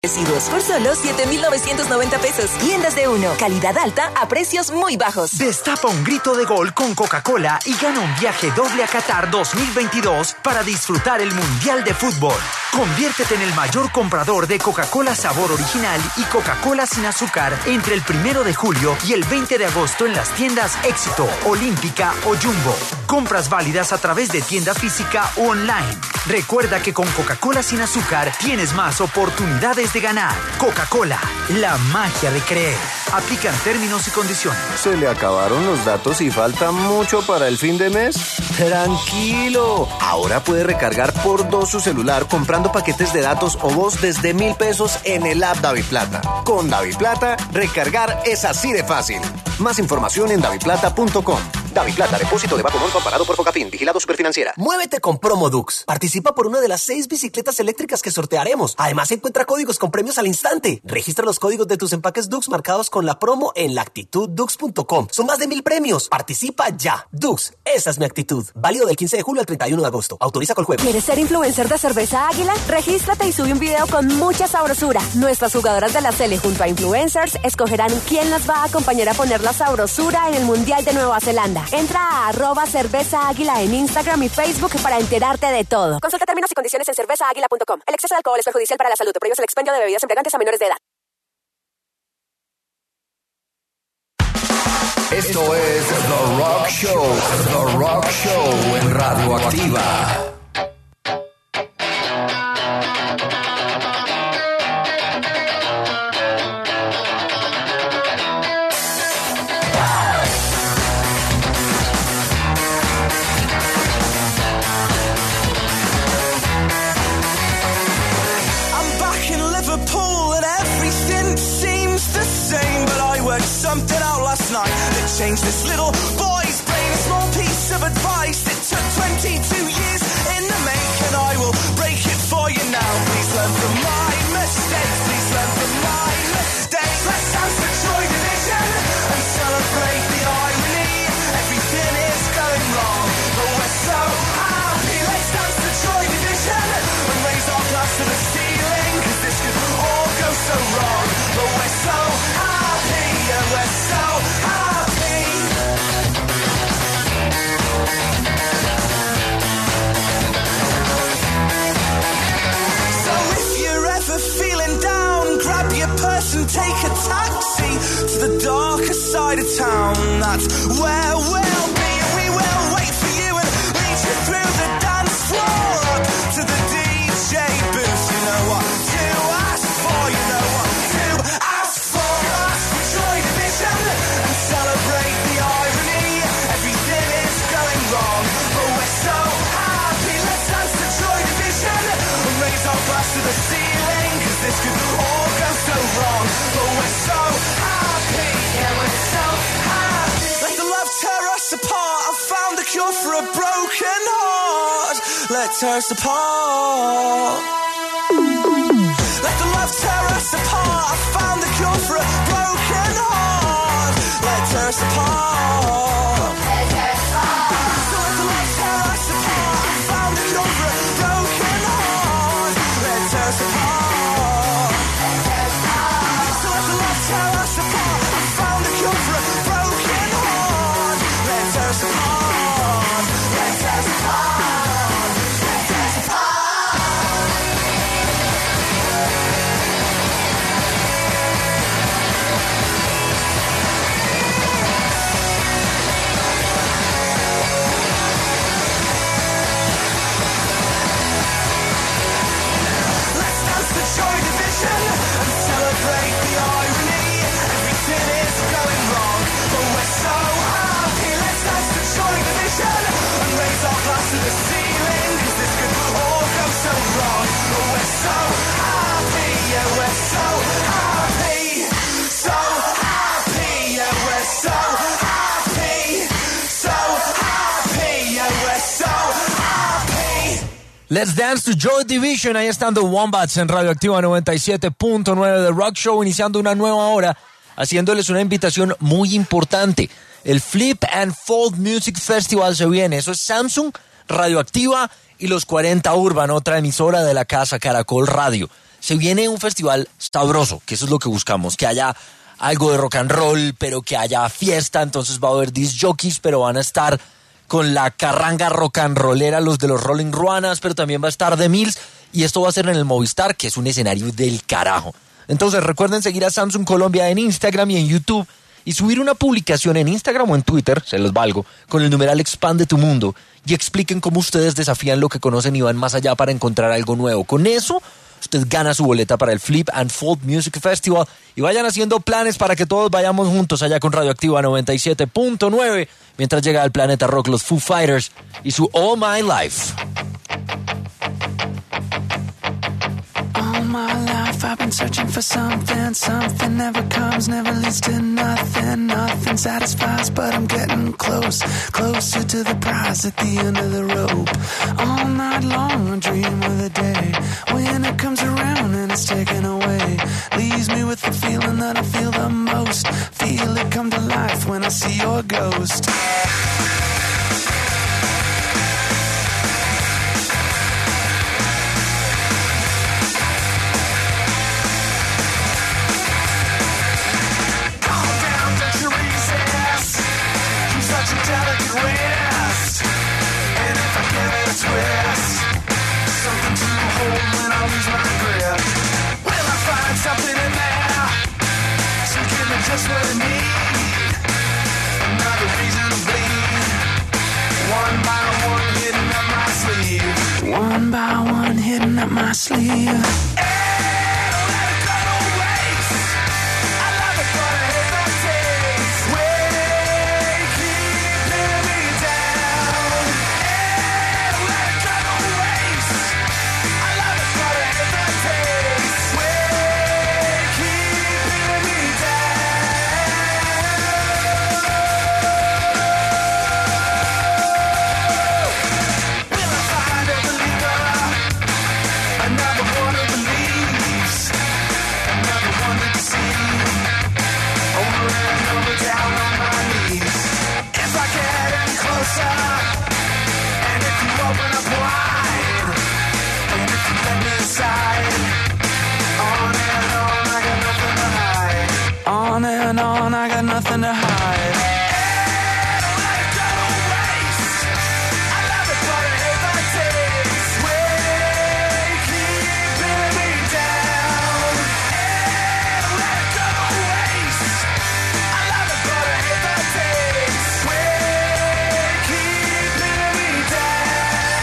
Residuos por solo 7,990 pesos. Tiendas de uno, calidad alta a precios muy bajos. Destapa un grito de gol con Coca-Cola y gana un viaje doble a Qatar 2022 para disfrutar el Mundial de Fútbol. Conviértete en el mayor comprador de Coca-Cola sabor original y Coca-Cola sin azúcar entre el 1 de julio y el 20 de agosto en las tiendas Éxito, Olímpica o Jumbo. Compras válidas a través de tienda física o online. Recuerda que con Coca-Cola sin azúcar tienes más oportunidades de ganar. Coca-Cola, la magia de creer. Aplican términos y condiciones. ¿Se le acabaron los datos y falta mucho para el fin de mes? ¡Tranquilo! Ahora puede recargar por 2 su celular comprando paquetes de datos o voz desde 1,000 pesos en el app DaviPlata. Con DaviPlata, recargar es así de fácil. Más información en daviplata.com. DaviPlata, depósito de bajo monto amparado por Focafin, vigilado Superfinanciera. Muévete con Promodux. Participa por una de las 6 bicicletas eléctricas que sortearemos. Además, encuentra códigos con premios al instante. Registra los códigos de tus empaques Dux marcados con la promo en lactituddux.com. Son más de 1,000 premios. Participa ya. Dux, esa es mi actitud. Válido del 15 de julio al 31 de agosto. Autoriza con juego. ¿Quieres ser influencer de Cerveza Águila? Regístrate y sube un video con mucha sabrosura. Nuestras jugadoras de la Sele junto a influencers escogerán quién las va a acompañar a poner la sabrosura en el Mundial de Nueva Zelanda. Entra a @Cerveza Águila en Instagram y Facebook para enterarte de todo. Consulta términos y condiciones en cervezaaguila.com. El exceso de alcohol es perjudicial para la salud. Prohíbes el expendio de bebidas embriagantes a menores de edad. Esto es The Rock Show. The Rock Show en Radioactiva. Something out last night that changed this little boy's brain. A small piece of advice that took 22 years in the making. I will break it for you now. Please learn from my mistakes. Please learn from my mistakes. Let's dance for Joy Division and celebrate the irony. Everything is going wrong, but we're so happy. Let's dance for Joy Division and raise our glass to the ceiling, 'cause this could all go so wrong, but we're so happy. We're so happy. So if you're ever feeling down, grab your purse and take a taxi to the darker side of town. That's where we'll be, and we will wait for you and lead you through the dance floor up to the DJ booth. You know what to ask for, you know what to ask for. Ask for Joy Division and celebrate the irony. Everything is going wrong, but we're so happy. Let's dance to Joy Division and raise our glass to the ceiling, 'cause this could all go so wrong, but we're so happy. Yeah, we're so happy. Let the love tear us apart. I found the cure for a broken heart. Let tear us apart. Let the love tear us apart. I found the cure for a broken heart. Let tear us apart. Let tear us apart. So let the love tear us apart. I found the cure for a broken heart. Let tear us apart. Let tear us apart. So let the love tear us apart. I found the cure for a broken heart. Let tear us apart. Let tear us apart. Let tear us apart. Joy Division and celebrate the irony. Everything is going wrong, but we're so happy. Let's dance to Joy Division and raise our glass to the ceiling, 'cause this could all go so wrong, but we're so happy. Yeah, we're so happy. So happy. Yeah, we're so happy. So happy. Yeah, we're so happy. Let's Dance to Joy Division, ahí están The Wombats en Radioactiva 97.9 de Rock Show, iniciando una nueva hora, haciéndoles una invitación muy importante. El Flip and Fold Music Festival se viene, eso es Samsung, Radioactiva y los 40 Urban, otra emisora de la casa Caracol Radio. Se viene un festival sabroso, que eso es lo que buscamos, que haya algo de rock and roll, pero que haya fiesta, entonces va a haber disc jockeys, pero van a estar con la carranga rock and rollera, los de los Rolling Ruanas, pero también va a estar The Mills, y esto va a ser en el Movistar, que es un escenario del carajo. Entonces recuerden seguir a Samsung Colombia en Instagram y en YouTube, y subir una publicación en Instagram o en Twitter, se los valgo, con el numeral Expande tu Mundo, y expliquen cómo ustedes desafían lo que conocen y van más allá para encontrar algo nuevo. Con eso, usted gana su boleta para el Flip and Fold Music Festival, y vayan haciendo planes para que todos vayamos juntos allá con Radioactiva 97.9, mientras llega al Planeta Rock los Foo Fighters y su All My Life. All my life I've been searching for something. Something never comes, never leads to nothing. Nothing satisfies, but I'm getting close. Closer to the prize at the end of the rope. All night long I dream of the day when it comes around and it's taken away. Leaves me with the feeling that I feel the most. Feel it come to life when I see your ghost. Delicate wrist, and if I give it a twist, something to hold when I lose my grip. Will I find something in there to give me just what I need? Another reason to bleed. One by one, hidden up my sleeve. One by one, hidden up my sleeve. On and on, I got nothing to hide. And let it go to waste. I love it, but I hate the taste. Way keeping me down. And let it go to waste. I love it, but I hate the taste. Way keeping me down.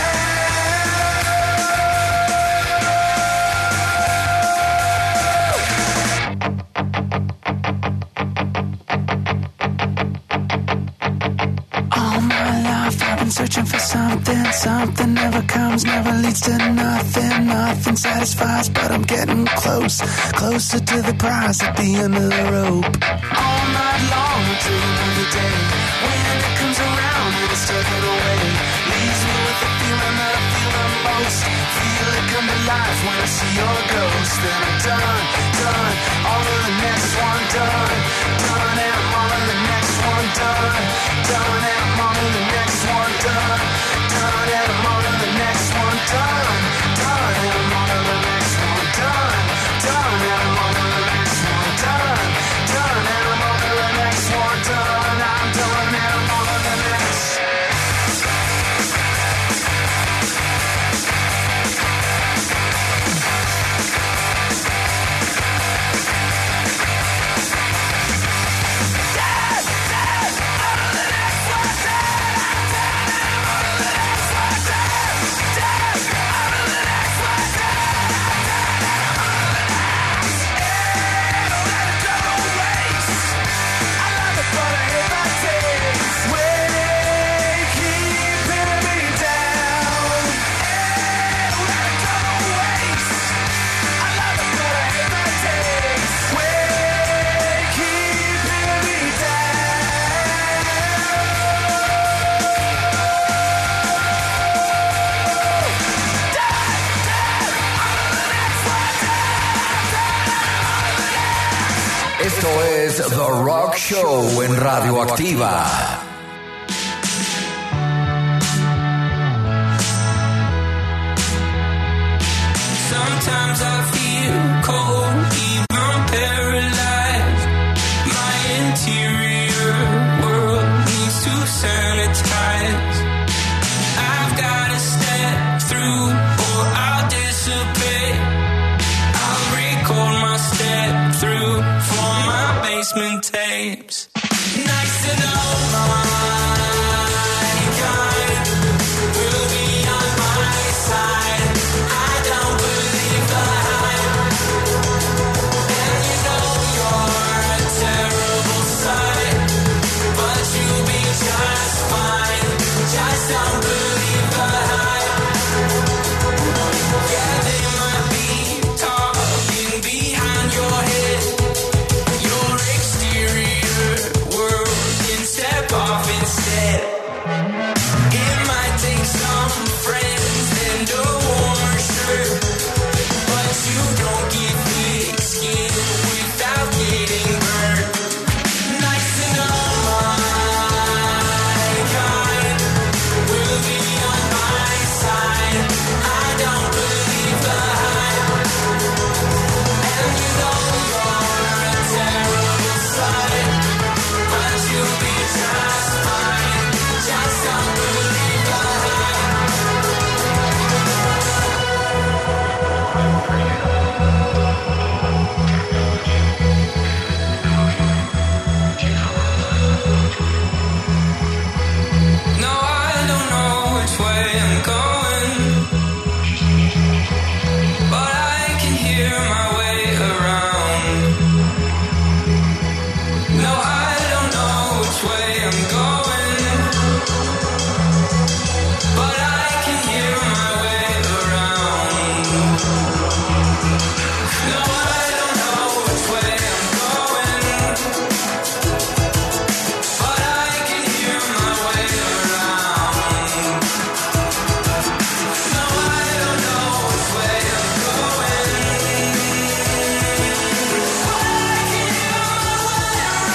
Searching for something, something never comes, never leads to nothing, nothing satisfies, but I'm getting close, closer to the prize at the end of the rope. All night long I dream of the day when it comes around and it's taken away. Leaves me with the feeling that I feel the most. Feel it come to life when I see your ghost. Then I'm done, done, all of the next one done, done, and I'm all of the next one done, done, and I'm all of the next one done, done, and I'm all of the next one done, done, and I'm all of the next one done, done, and I'm all of the next one done, done, and I'm all of the next one done, I'm done, and I'm all of the next. Esto es The Rock Show en Radioactiva. Sometimes I feel feel cold, even paralyzed. My interior world needs to sanitize. I've gotta step through or I'll dissipate. I'll record my step through for my basement tapes. Nice to know my kind will be on my side. I don't believe the hype. And you know you're a terrible sight, but you'll be just fine. Just don't believe the hype. Yeah, they might be talking behind your head. Your exterior world can step off instead. It might take some friends and a warmer shirt, but you don't get thick skin without getting burnt. Nice to know my kind will be on my side. I don't believe the hype. And you know you're a terrible sight, but you'll be just fine. Just don't believe the hype. No, I don't know which way I'm going, but I can hear my way around. No, I don't know which way I'm going, but I can hear my way around. No, I don't know which way I'm going, but I can hear my way around. No, I don't know which way I'm going, but I can hear my way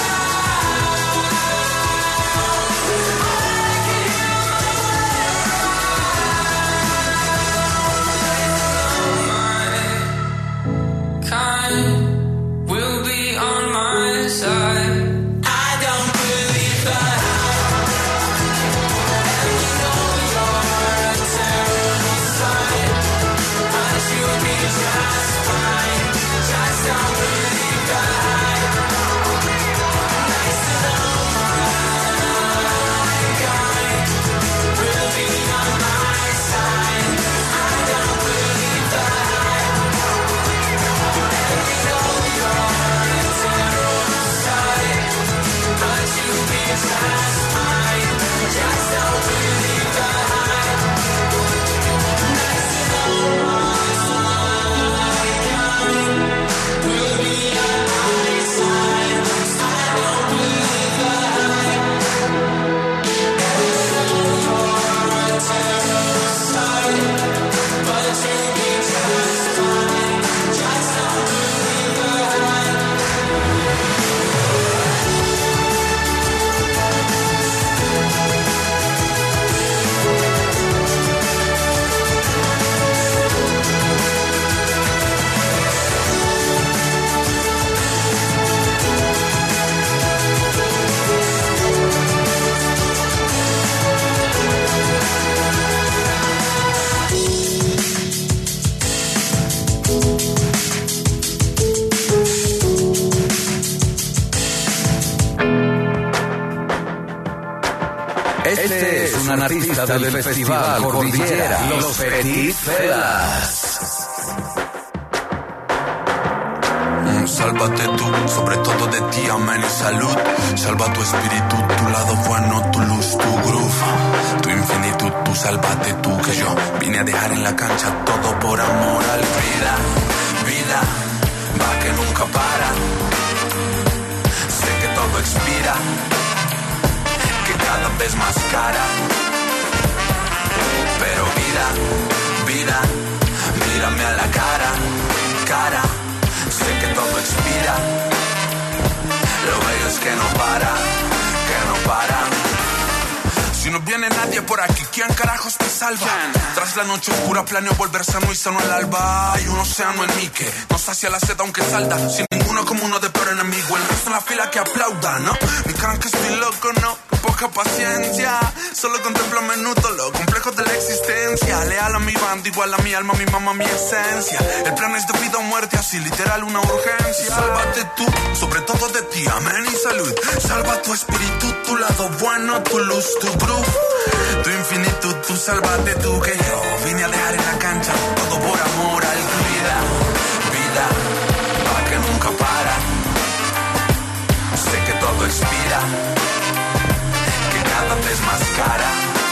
around. Kind will be on my side. I don't believe the hype. And you know you're a terrible sight, but you'll be just fine. Just don't believe the hype. Nice to know my kind will be on my side. I don't believe the hype. And you know you're a terrible sight, but you'll be just fine. Just don't believe the hype. Nice to know my kind will be on my side. I don't believe the hype. And you know you're a terrible sight, but you'll be just fine. Just don't believe the hype. Este es un artista del Festival Cordillera, Los Petit Felas. Sálvate tú, sobre todo de ti, amén y salud. Salva tu espíritu, tu lado bueno, tu luz, tu groove, tu infinitud, tú sálvate tú, que yo vine a dejar en la cancha todo por amor al vida. Vida, va que nunca para. Sé que todo expira, que cada vez más cara. Pero vida, vida, mírame a la cara, cara. Sé que todo expira, lo bello es que no para, que no para. Si no viene nadie por aquí, ¿quién carajos te salva? Tras la noche oscura planeo volver sano y sano al alba. Hay un océano en mí que no sacia la sed aunque salda. Sin ninguno como uno de peor enemigo, el resto en la fila que aplauda, ¿no? Mi cara que estoy loco, no, poca paciencia. Solo contemplo a menudo lo complejo de la existencia. Leal a mi banda, igual a mi alma, mi mamá, mi esencia. El plan es de vida o muerte, así literal una urgencia. Sálvate tú, sobre todo de ti, amén y salud. Salva tu espíritu, tu lado bueno, tu luz, tu groove, tu infinitud, tú sálvate tú, que yo vine a dejar en la cancha todo por amor al vida, vida, pa' que nunca para. Sé que todo expira, que cada vez más cara,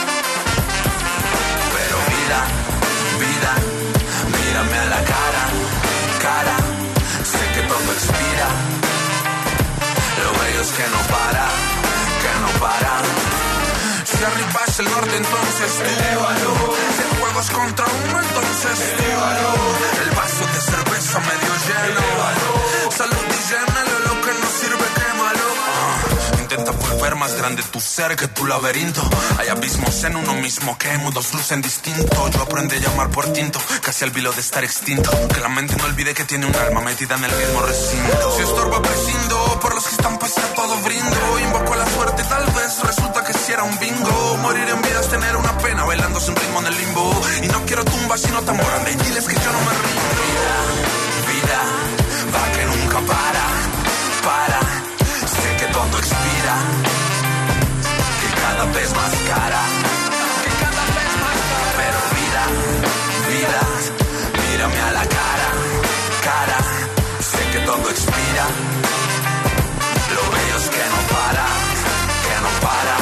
pero vida, vida, mírame a la cara, cara, sé que todo expira, lo bello es que no para, que no para. Si arriba es el norte, entonces elévalo. Si el juego es contra uno, entonces elévalo. El vaso de cerveza medio lleno, elévalo. Salud y llénalo, lo que no sirve, quémalo. Intenta volver más grande tu ser que tu laberinto. Hay abismos en uno mismo que mudos lucen distinto. Yo aprendí a llamar por tinto, casi al vilo de estar extinto. Que la mente no olvide que tiene un alma metida en el mismo recinto. Si estorba prescindo, por los que están pese a todo brindo. Invoco a la suerte, tal vez resulta que si era un bingo. Morir en vida es tener una pena, bailando sin ritmo en el limbo. Y no quiero tumbas sino tambor, anda y diles que yo no me rindo. Vida, vida, va que nunca para, para. Sé que todo expira, que cada vez más cara, que cada vez más cara. Pero vida, vida, mírame a la cara, cara. Sé que todo expira, lo bello es que no para, que no para.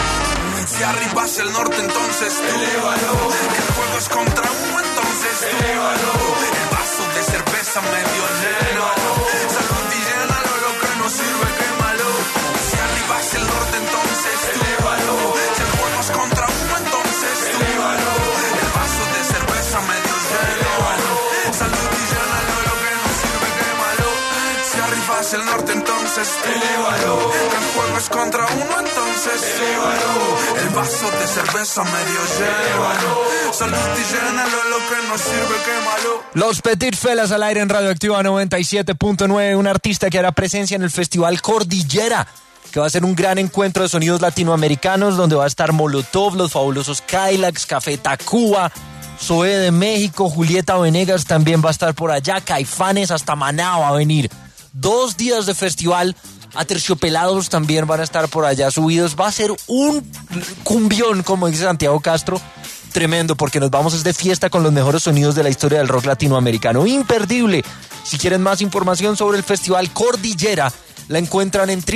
Si arriba es el norte, entonces elévalo. Que el juego es contra uno, entonces elévalo. El vaso de cerveza medio lleno, salud y llénalo, lo que no sirve, quémalo. Si arriba es el norte, entonces elévalo. Si el juego es contra uno, entonces elévalo. El vaso de cerveza medio lleno, salud y llénalo, lo que no sirve, quémalo. Si arriba es el norte, entonces elévalo. Que el juego es contra uno, entonces elévalo. El vaso de cerveza medio lleno, salud y llénalo, lo que no sirve, quémalo. Los Petit Felas al aire en Radioactiva 97.9, un artista que hará presencia en el Festival Cordillera, que va a ser un gran encuentro de sonidos latinoamericanos, donde va a estar Molotov, los fabulosos Cadillacs, Café Tacuba, Zoé de México, Julieta Venegas también va a estar por allá, Caifanes, hasta Maná va a venir. 2 días de festival. Aterciopelados también van a estar por allá subidos. Va a ser un cumbión, como dice Santiago Castro, tremendo, porque nos vamos de fiesta con los mejores sonidos de la historia del rock latinoamericano. Imperdible. Si quieren más información sobre el Festival Cordillera, la encuentran en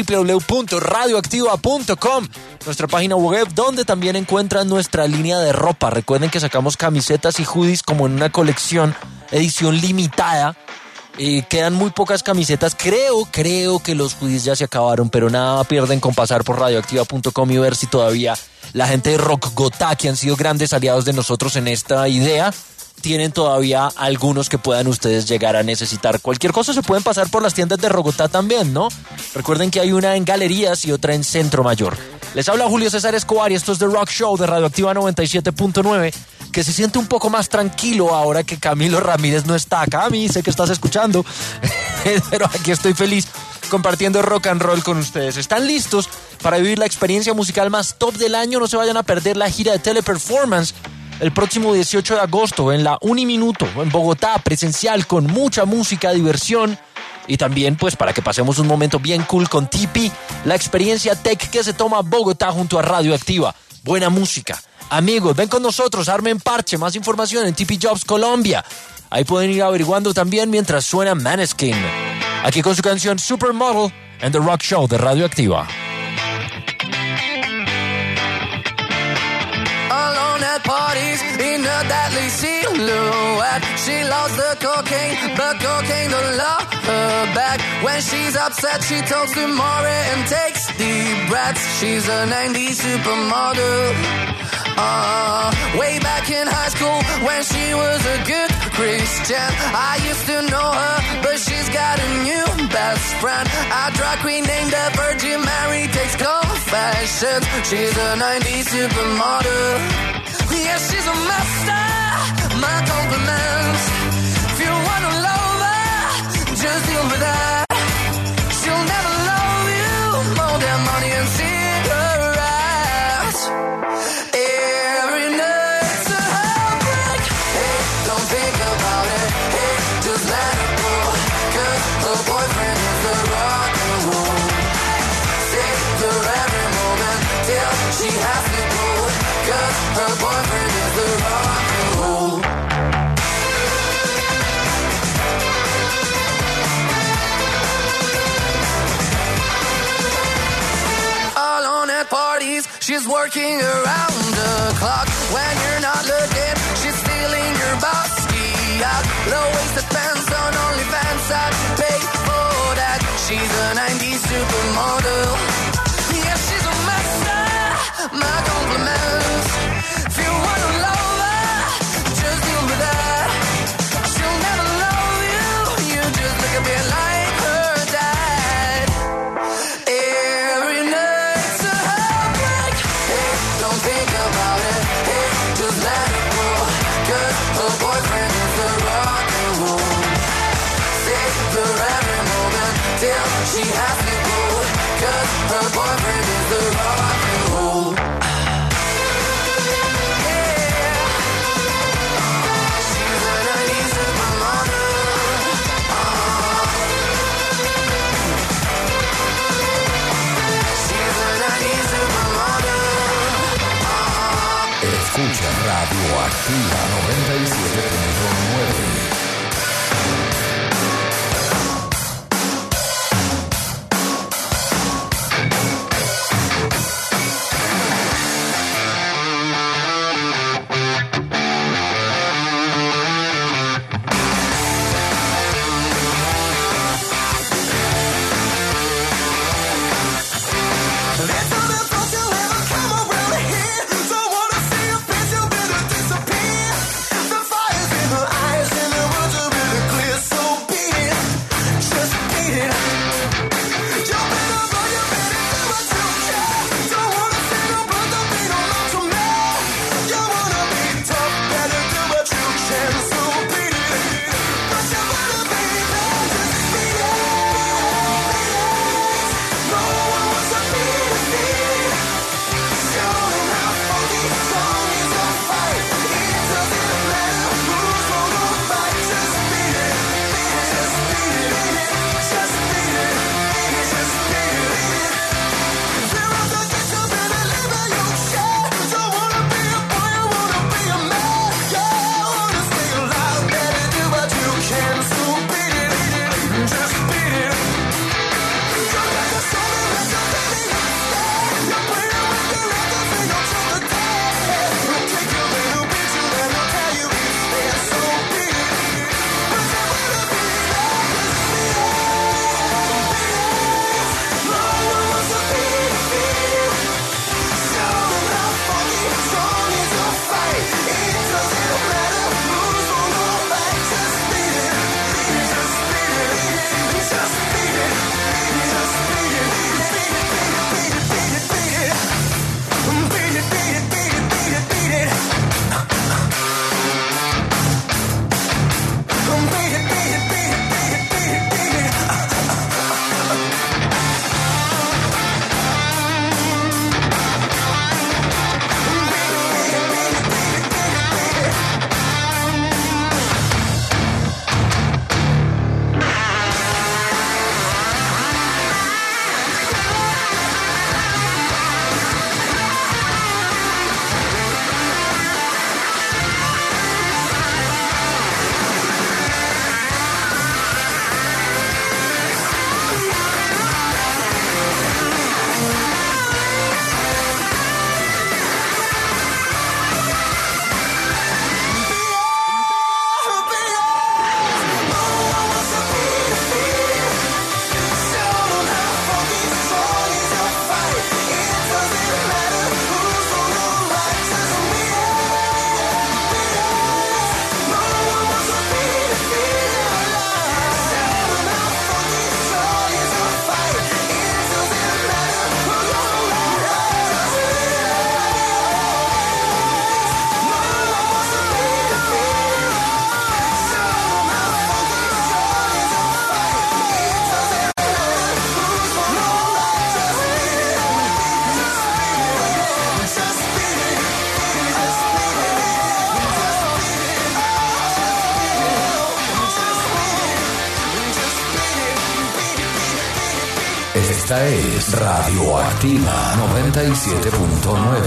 www.radioactiva.com, nuestra página web, donde también encuentran nuestra línea de ropa. Recuerden que sacamos camisetas y hoodies como en una colección, edición limitada. Quedan muy pocas camisetas. Creo que los hoodies ya se acabaron, pero nada pierden con pasar por radioactiva.com y ver si todavía la gente de Rock Gotá, que han sido grandes aliados de nosotros en esta idea, tienen todavía algunos que puedan ustedes llegar a necesitar. Cualquier cosa se pueden pasar por las tiendas de Rogotá también, ¿no? Recuerden que hay una en Galerías y otra en Centro Mayor. Les habla Julio César Escobar y esto es The Rock Show de Radioactiva 97.9, que se siente un poco más tranquilo ahora que Camilo Ramírez no está acá. A mí sé que estás escuchando, pero aquí estoy feliz compartiendo rock and roll con ustedes. ¿Están listos para vivir la experiencia musical más top del año? No se vayan a perder la gira de Teleperformance el próximo 18 de agosto en la Uniminuto, en Bogotá, presencial, con mucha música, diversión y también pues para que pasemos un momento bien cool con TP, la experiencia tech que se toma Bogotá junto a Radioactiva. Buena música. Amigos, ven con nosotros, armen parche, más información en TP Jobs Colombia. Ahí pueden ir averiguando también mientras suena Maneskin. Aquí con su canción Supermodel en The Rock Show de Radioactiva. Alone at parties in a deadly silhouette. She loves the cocaine, but cocaine don't love her back. When she's upset, she talks to Maury and takes deep breaths. She's a 90s supermodel. Way back in high school when she was a good Christian, I used to know her, but she's got a new best friend. A drag queen named the Virgin Mary takes comfort fashions. She's a 90s supermodel. Yeah, she's a master. My compliments. If you wanna love her, just deal with that. She'll never love you more than money and cigarettes. Every night's a heartbreak. Hey, don't think about it. Hey, just let it go. 'Cause her boyfriend is the rock and roll. Save her every moment till she has to go. 'Cause her boyfriend is the rock and roll. Alone at parties, she's working around the clock. When you're not looking, she's stealing your bossy out. Low-waisted pants on OnlyFans, I'd pay for that. She's a 90s supermodel. Yeah, she's a master. My compliments. If you wanna love her, just deal with that. She'll never love you. You just look a bit like her dad. Every night's a heartbreak. Hey, don't think about it. Hey, just let it go. 'Cause her boyfriend is the rock and roll. Save her every moment till she has to go. 'Cause her boyfriend is the rock and roll. Escucha Radio Activa 97.9. The fire's in her eyes and Esta es Radioactiva 97.9.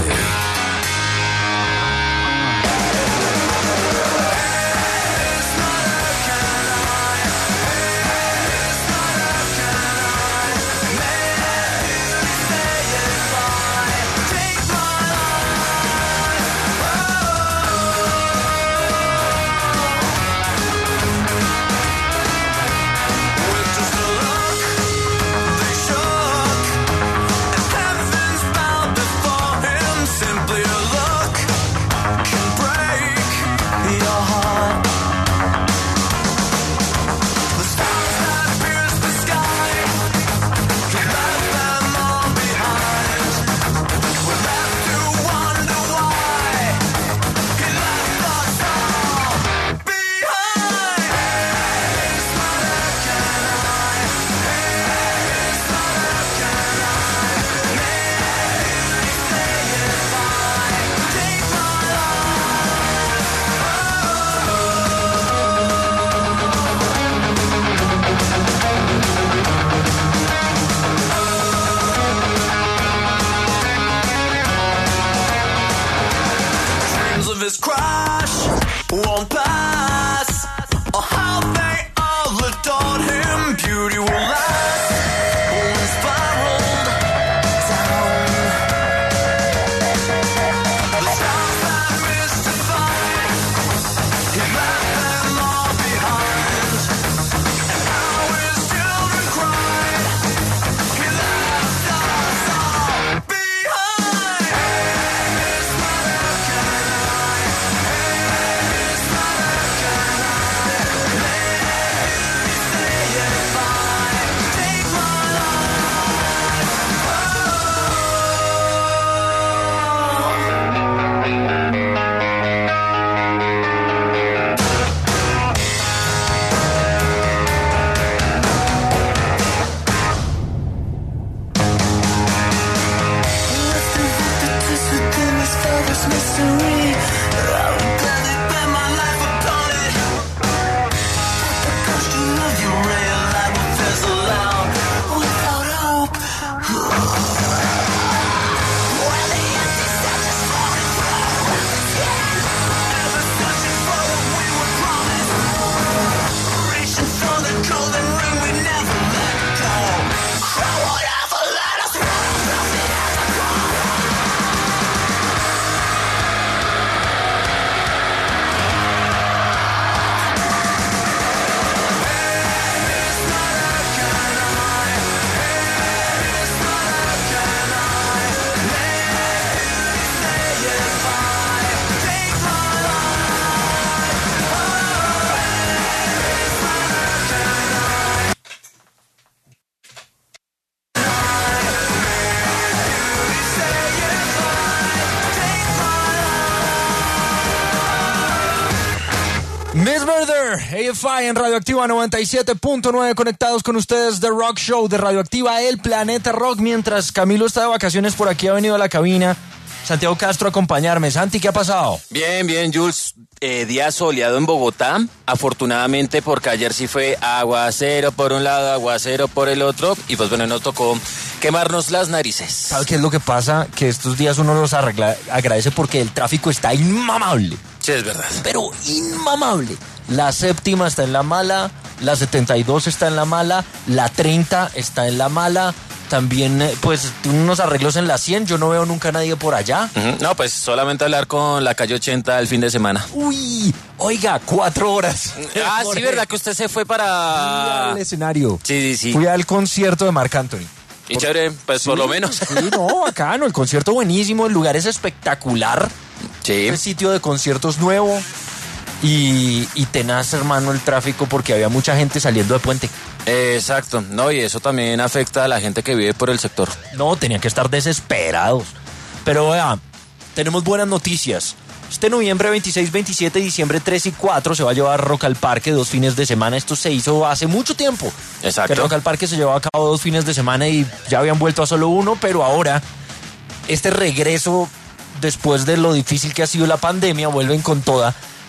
Miss Murder, AFI en Radioactiva 97.9, conectados con ustedes, The Rock Show de Radioactiva, el planeta rock. Mientras Camilo está de vacaciones, por aquí ha venido a la cabina Santiago Castro a acompañarme. Santi, ¿qué ha pasado? Bien, bien, Jules. Día soleado en Bogotá, afortunadamente, porque ayer sí fue aguacero por un lado, aguacero por el otro, y pues bueno, nos tocó quemarnos las narices. ¿Sabes qué es lo que pasa? Que estos días uno los agradece porque el tráfico está inmamable. Sí, es verdad. Pero inmamable. La séptima está en la mala, la 72 está en la mala, la 30 está en la mala. También, pues, unos arreglos en la 100, yo no veo nunca a nadie por allá. No, pues, solamente hablar con la calle 80 el fin de semana. Uy, oiga, 4 horas. Ah, sí, ¿verdad que usted se fue para...? Fui al escenario. Sí. Fui al concierto de Marc Anthony. Y chévere, pues, sí, por lo menos. Sí, no, bacano, el concierto buenísimo, el lugar es espectacular. Sí. Es sitio de conciertos nuevo. Y tenaz, hermano, el tráfico porque había mucha gente saliendo de puente. Exacto, no, y eso también afecta a la gente que vive por el sector. No, tenían que estar desesperados. Pero vea, tenemos buenas noticias. Este noviembre 26, 27, diciembre 3 y 4 se va a llevar Rock al Parque 2 fines de semana. Esto se hizo hace mucho tiempo. Exacto. Que Rock al Parque se llevaba a cabo 2 fines de semana y ya habían vuelto a solo uno, pero ahora este regreso, después de lo difícil que ha sido la pandemia, vuelven con toda.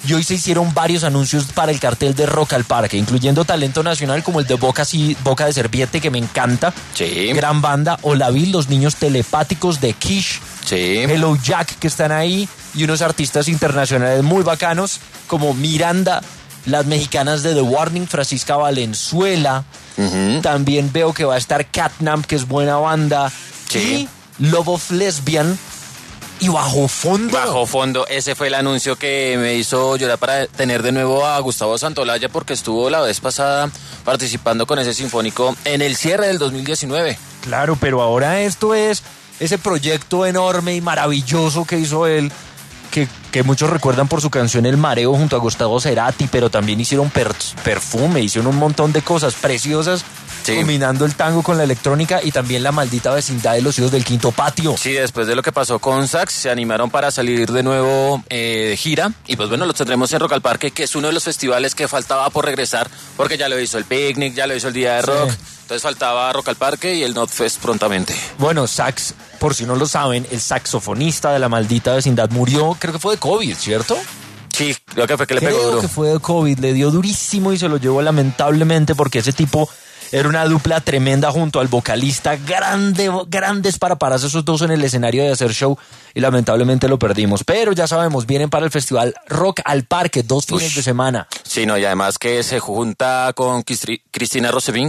y hoy se hicieron varios anuncios para el cartel de Rock al Parque, incluyendo talento nacional como el de Boca de Serviete, que me encanta. Sí. Gran banda. Olavil, los niños telepáticos de Kish. Sí. Hello Jack, que están ahí, y unos artistas internacionales muy bacanos como Miranda, las mexicanas de The Warning, Francisca Valenzuela. También veo que va a estar Catnap, que es buena banda. Sí. Y Love of Lesbian y Bajo Fondo. Bajo Fondo, ese fue el anuncio que me hizo llorar para tener de nuevo a Gustavo Santolaya, porque estuvo la vez pasada participando con ese sinfónico en el cierre del 2019. Claro, pero ahora esto es ese proyecto enorme y maravilloso que hizo él, que muchos recuerdan por su canción El Mareo junto a Gustavo Cerati, pero también hicieron Perfume, hicieron un montón de cosas preciosas, sí, combinando el tango con la electrónica, y también La Maldita Vecindad de los Hijos del Quinto Patio. Sí, después de lo que pasó con Sax, se animaron para salir de nuevo de gira, y pues bueno, los tendremos en Rock al Parque, que es uno de los festivales que faltaba por regresar, porque ya lo hizo el Picnic, ya lo hizo el Día de Rock, entonces faltaba Rock al Parque y el Notfest prontamente. Bueno, Sax, por si no lo saben, el saxofonista de La Maldita Vecindad murió, creo que fue de COVID, ¿cierto? Sí, creo que fue que le pegó duro. Creo que fue de COVID, le dio durísimo y se lo llevó lamentablemente, porque ese tipo era una dupla tremenda junto al vocalista, grandes para pararse esos dos en el escenario de hacer show, y lamentablemente lo perdimos. Pero ya sabemos, vienen para el festival Rock al Parque, 2 fines de semana. Sí, no, y además que se junta con Cristina Rosevin.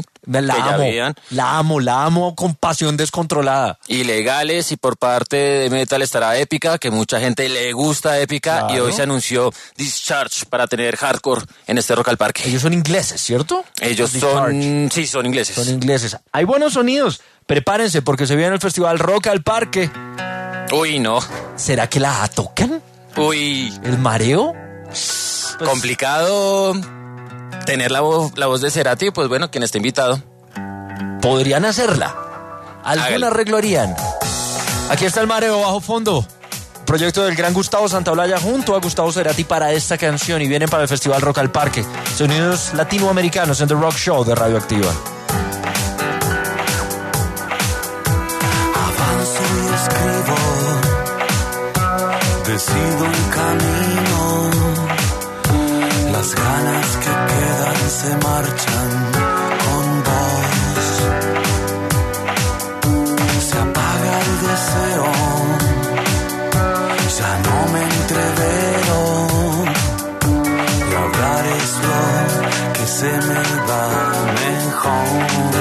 La amo con pasión descontrolada. Ilegales, y por parte de Metal estará Épica, que mucha gente le gusta Épica, claro. Y hoy se anunció Discharge para tener hardcore en este Rock al Parque. Ellos son ingleses, ¿cierto? Ellos son ingleses. Son ingleses. Hay buenos sonidos. Prepárense porque se viene el festival Rock al Parque. Uy, no. ¿Será que la tocan? Uy. ¿El Mareo? Pues, complicado tener la voz de Cerati, pues bueno, quien está invitado. Podrían hacerla. ¿Algún arreglo harían? Aquí está El Mareo, Bajo Fondo. Proyecto del gran Gustavo Santaolalla junto a Gustavo Cerati para esta canción, y vienen para el festival Rock al Parque. Sonidos latinoamericanos en The Rock Show de Radioactiva. Avanzo y escribo, decido un camino, las ganas que quedan se marchan con vos, se apaga el deseo, ya no me entrevero, y hablar es lo que se me da mejor.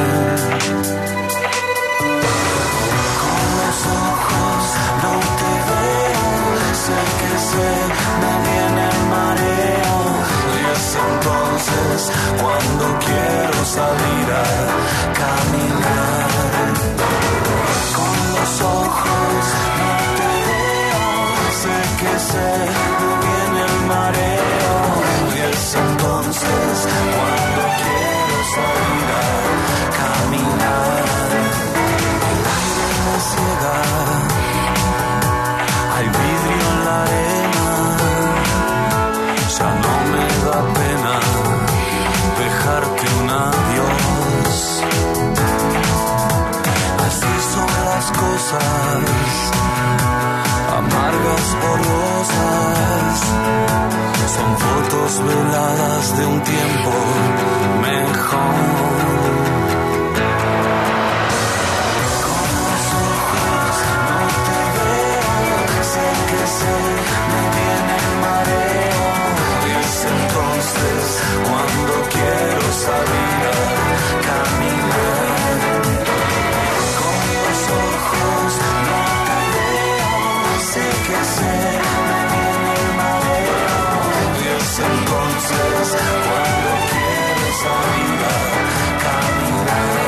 Con los ojos no te veo, sé que me viene el mareo, y es entonces cuando quiero salir a caminar. Con los ojos no te veo, sé que me viene el mareo, y es entonces cuando quiero salir a caminar. El aire me ciega, hay vidrio en la arena, ya no me da pena dejarte un adiós. Así son las cosas, amargas o rosas, son fotos veladas de un tiempo mejor. Con los ojos no te veo, sé que me viene el mareo, y es entonces cuando quiero salir a caminar. Con los ojos no te veo, sé que me viene el mareo, y es entonces cuando quiero salir a caminar.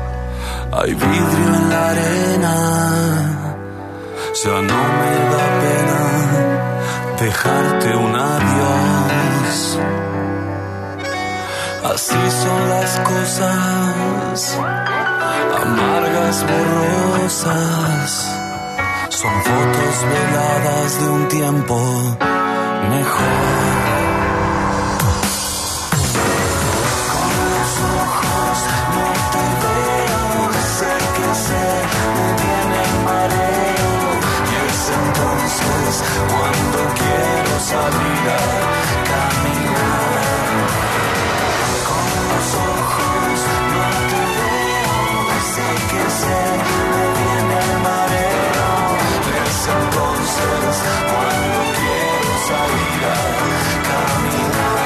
Hay vidrio en la arena, ya no me da pena dejarte un adiós. Así son las cosas, amargas, borrosas. Son fotos veladas de un tiempo mejor. Cuando quiero salir a caminar, con los ojos no te veo, sé que me viene el mareo. Es entonces cuando quiero salir a caminar.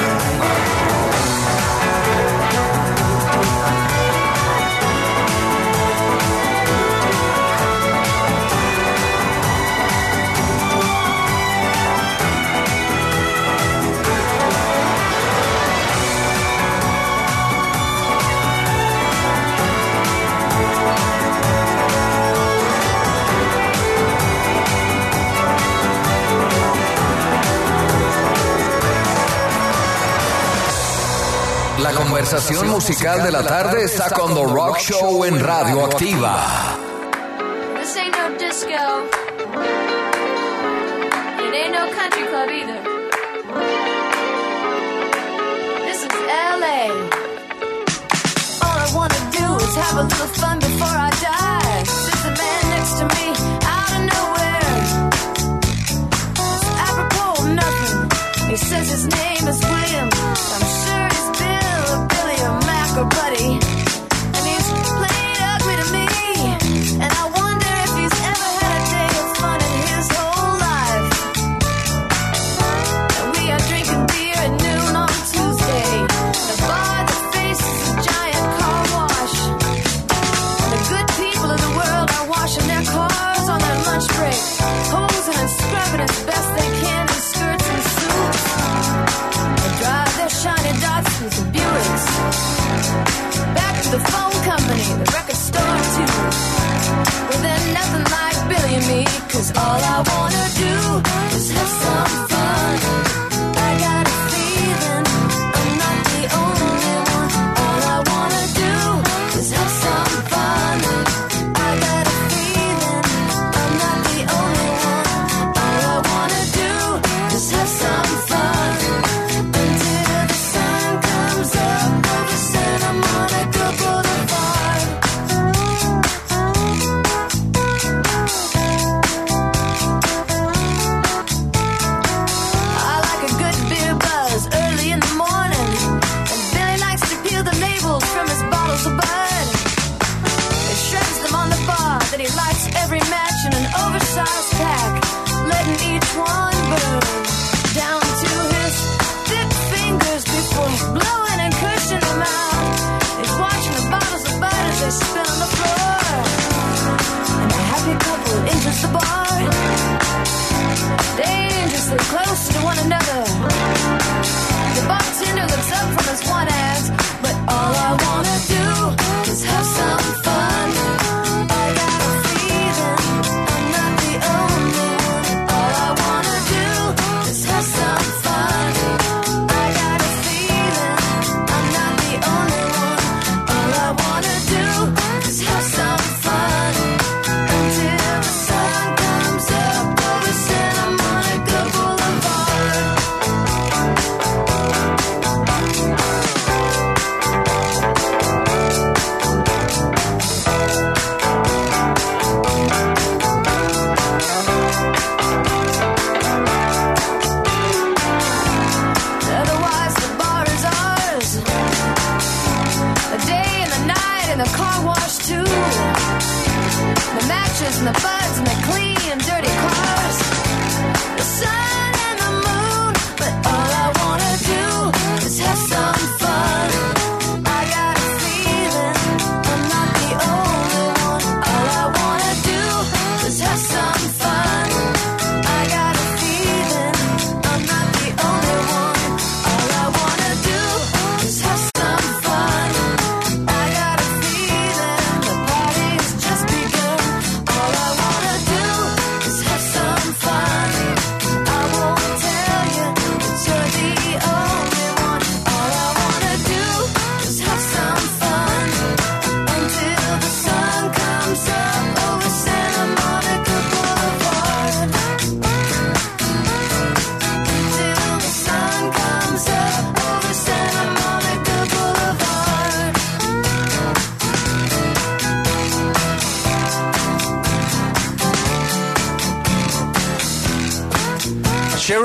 La conversación musical de la tarde está con The Rock Show en Radio Activa. This ain't no disco. It ain't no country club either. This is LA. All I wanna do is have a little fun before I die. There's a man next to me out of nowhere. It's apropos of nothing. He says his name is William. I'm sure he's Bill or Billy or Mac or Buddy. And he's playing ugly to me. And I wonder if he's ever had a day of fun in his whole life. And we are drinking beer at noon on Tuesday. The bar that faces a giant car wash. And the good people of the world are washing their cars on their lunch break. Posing and scrubbing as best they can in skirts and suits. They drive their shiny Datsuns and Buicks. Back to the phone company, the record store too. Well, they're nothing like Billy and me, 'cause all I wanna do is have some fun. I got a feeling I'm not the only one. All I wanna do is have some fun. I got a feeling I'm not the only one. All I wanna do is have some fun. Until the sun comes up over Santa Monica Boulevard. I like a good beer buzz early in the morning, and Billy likes to peel the labels from his bottles of Bud. He shreds them on the bar, then he lights every match in an oversized pack, letting each one burn down to his thick fingers before blowing and cushioning them out. He's watching the bottles of Bud as they spin on the floor, and a happy couple enters the bar. Dangerously close to one another. The bartender looks up from his one act, but all I wanna do is have some fun. I got a feeling I'm not the only one. All I wanna do is have some fun. I got a feeling I'm not the only one. All I wanna do is have some fun. Until the sun comes up over Santa Monica Boulevard. Otherwise the bar is ours. The day and the night and the car wash too. The matches and the buds and the clean and dirty cars. The sun and the moon, but all I wanna do is have some fun. I got a feeling I'm not the only one. All I wanna do is have some fun. I got a feeling I'm not the only one. All I wanna do is have some fun. I got a feeling the party's just begun. All I wanna do is have some fun. I won't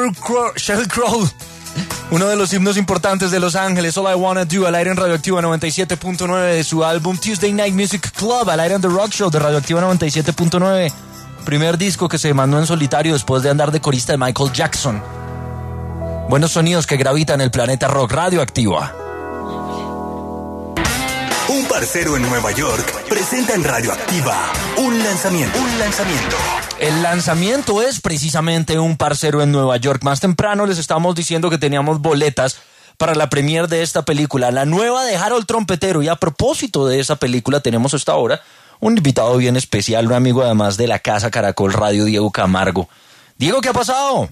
Sheryl Crow. Uno de los himnos importantes de Los Ángeles, All I Wanna Do, al aire en Radioactiva 97.9 de su álbum Tuesday Night Music Club, al aire en The Rock Show de Radioactiva 97.9. Primer disco que se mandó en solitario después de andar de corista de Michael Jackson. Buenos sonidos que gravitan el planeta rock. Radioactiva. Un parcero en Nueva York presenta en Radioactiva un lanzamiento. El lanzamiento es precisamente un parcero en Nueva York. Más temprano les estábamos diciendo que teníamos boletas para la premiere de esta película, la nueva de Harold Trompetero. Y a propósito de esa película tenemos hasta ahora un invitado bien especial, un amigo además de la Casa Caracol Radio, Diego Camargo. Diego, ¿qué ha pasado?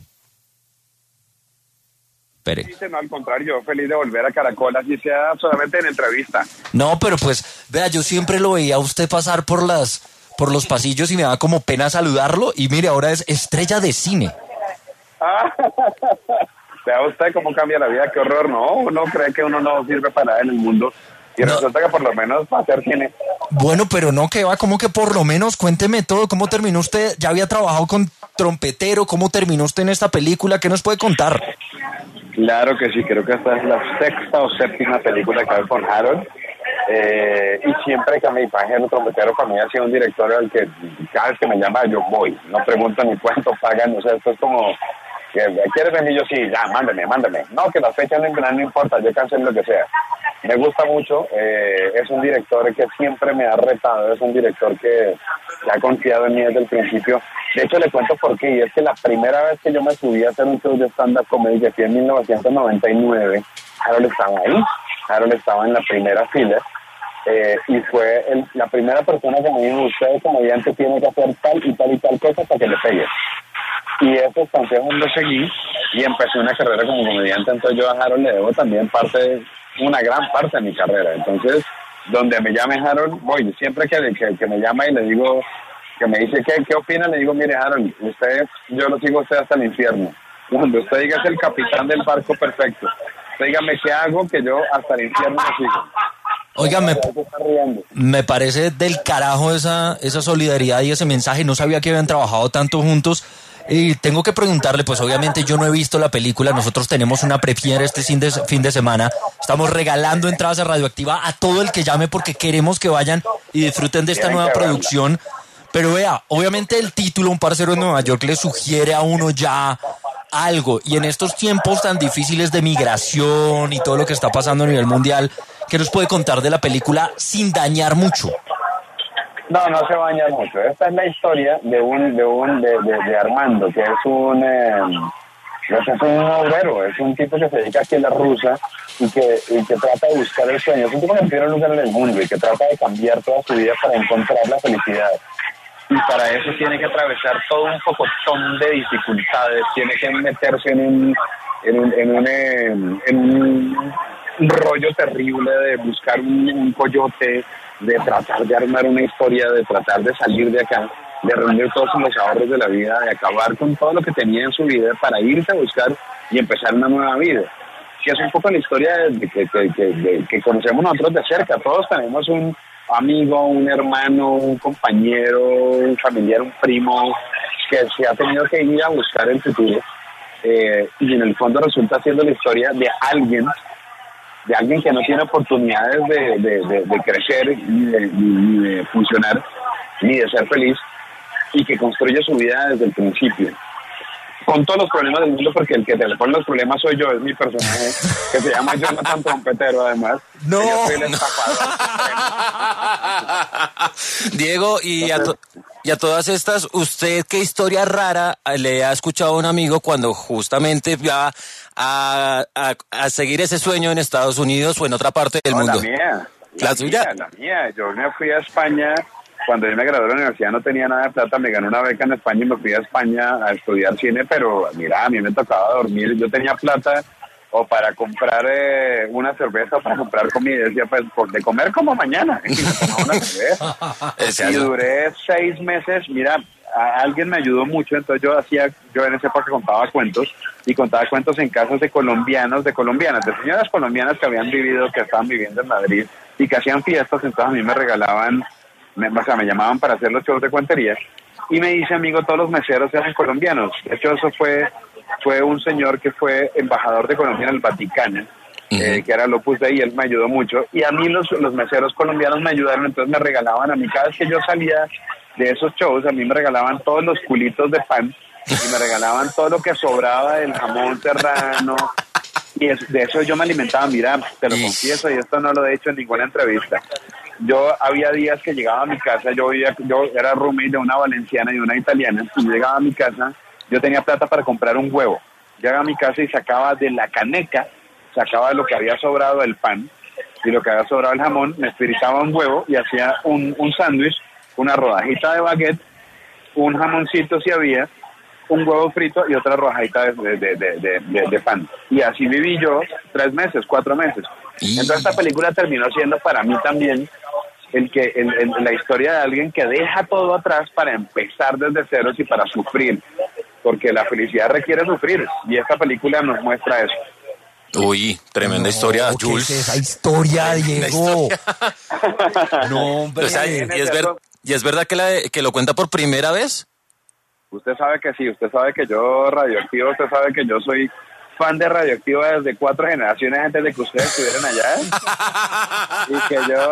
No, al contrario, feliz de volver a Caracol, así sea solamente en entrevista. No, pero pues, vea, yo siempre lo veía a usted pasar por los pasillos y me daba como pena saludarlo, y mire, ahora es estrella de cine. Vea usted cómo cambia la vida, qué horror, ¿no? Uno cree que uno no sirve para nada en el mundo, y resulta que por lo menos va a ser cine. Bueno, pero no, que va, como que por lo menos cuénteme todo, ¿cómo terminó usted? ¿Ya había trabajado con Trompetero? ¿Cómo terminó usted en esta película? ¿Qué nos puede contar? Claro que sí, creo que esta es la sexta o séptima película que hago con Harold. Y siempre que mi Harold Trompetero para mí ha sido un director al que cada vez que me llama yo voy. No pregunto ni cuánto pagan, o sea, esto es como, ¿quieres venir? Yo sí, ya, mándeme. No, que las fechas no importa, yo cancelo lo que sea. Me gusta mucho, es un director que siempre me ha retado, es un director que ha confiado en mí desde el principio. De hecho, le cuento por qué, y es que la primera vez que yo me subí a hacer un show de stand-up comedy, que fue en 1999, Harold estaba ahí, Harold estaba en la primera fila, y fue la primera persona que me dijo, usted comediante tiene que hacer tal y tal cosa para que le pegue. Y esos consejos los seguí, y empecé una carrera como comediante, entonces yo a Harold le debo también una gran parte de mi carrera. Entonces, donde me llame Harold, voy, siempre que me llama y le digo, que me dice, ¿qué opina? Le digo, mire Harold, yo lo sigo a usted hasta el infierno. Cuando usted diga es el capitán del barco, perfecto. Usted dígame qué hago, que yo hasta el infierno lo sigo. Oiga, me parece del carajo esa solidaridad y ese mensaje. No sabía que habían trabajado tanto juntos. Y tengo que preguntarle, pues obviamente yo no he visto la película, nosotros tenemos una premiere este fin de semana, estamos regalando entradas a Radioactiva a todo el que llame porque queremos que vayan y disfruten de esta nueva producción. Pero vea, obviamente el título, Un parcero en Nueva York, le sugiere a uno ya algo, y en estos tiempos tan difíciles de migración y todo lo que está pasando a nivel mundial, ¿qué nos puede contar de la película sin dañar mucho? No se va a dañar mucho. Esta es la historia de Armando, que es un obrero, es un tipo que se dedica aquí en la rusa y que trata de buscar el sueño. Es un tipo que no tiene un lugar en el mundo y que trata de cambiar toda su vida para encontrar la felicidad. Y para eso tiene que atravesar todo un pocotón de dificultades, tiene que meterse en un rollo terrible de buscar un coyote, de tratar de armar una historia, de tratar de salir de acá, de reunir todos los ahorros de la vida, de acabar con todo lo que tenía en su vida para irse a buscar y empezar una nueva vida. Que es un poco la historia que conocemos nosotros de cerca. Todos tenemos un amigo, un hermano, un compañero, un familiar, un primo que se ha tenido que ir a buscar el futuro, y en el fondo resulta siendo la historia de alguien que no tiene oportunidades de crecer ni de funcionar ni de ser feliz, y que construye su vida desde el principio con todos los problemas del mundo, porque el que te le pone los problemas soy yo, es mi personaje, que se llama Jonathan Trompetero, además. No. Diego, y a todas estas, ¿usted qué historia rara le ha escuchado a un amigo cuando justamente va a seguir ese sueño en Estados Unidos o en otra parte del mundo? La mía. Yo me fui a España. Cuando yo me gradué de la universidad no tenía nada de plata, me gané una beca en España y me fui a España a estudiar cine, pero mira, a mí me tocaba dormir, yo tenía plata o para comprar una cerveza o para comprar comida, decía, pues de comer como mañana, y me tomaba una cerveza. Y duré 6 meses, mira, alguien me ayudó mucho, entonces yo en esa época contaba cuentos en casas de colombianas, de señoras colombianas que estaban viviendo en Madrid y que hacían fiestas, entonces a mí me regalaban, me llamaban para hacer los shows de cuentería, y me dice, amigo, todos los meseros eran colombianos. De hecho, eso fue fue un señor que fue embajador de Colombia en el Vaticano, que era el Opus Dei, y él me ayudó mucho. Y a mí los meseros colombianos me ayudaron, entonces me regalaban a mí, cada vez que yo salía de esos shows, a mí me regalaban todos los culitos de pan y me regalaban todo lo que sobraba del jamón serrano. Y de eso yo me alimentaba, mira, te lo confieso, y esto no lo he hecho en ninguna entrevista. Yo había días que llegaba a mi casa, yo era roommate de una valenciana y una italiana, y llegaba a mi casa, yo tenía plata para comprar un huevo. Llegaba a mi casa y sacaba de la caneca, sacaba lo que había sobrado del pan y lo que había sobrado el jamón, me espiritaba un huevo y hacía un sándwich, una rodajita de baguette, un jamoncito si había, un huevo frito y otra rodajita de pan. Y así viví yo 3 meses, 4 meses. Entonces esta película terminó siendo para mí también la historia de alguien que deja todo atrás para empezar desde ceros y para sufrir, porque la felicidad requiere sufrir, y esta película nos muestra eso. Uy, tremenda historia, Jules. ¿Qué es esa historia, Diego? No, hombre. O sea, ¿y es verdad que lo cuenta por primera vez? Usted sabe que sí, usted sabe que yo Radioactivo, usted sabe que yo soy fan de Radioactivo desde 4 generaciones antes de que ustedes estuvieran allá. Y que yo